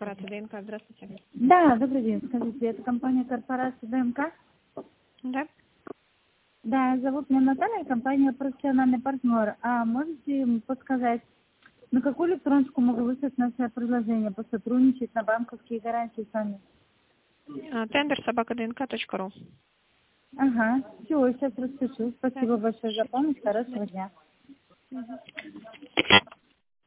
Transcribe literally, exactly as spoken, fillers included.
корпорация ДНК. Здравствуйте. Да, добрый день. Скажите, это компания корпорация ДНК? Да? Да, зовут меня Наталья, компания профессиональный партнер. А можете подсказать, на какую электроночку могу выслать наше предложение, посотрудничать на банковские гарантии с вами? Тендер собака ДНК точка ру. Ага, все, сейчас распишу. Спасибо Да. большое за помощь. Хорошего дня. Угу.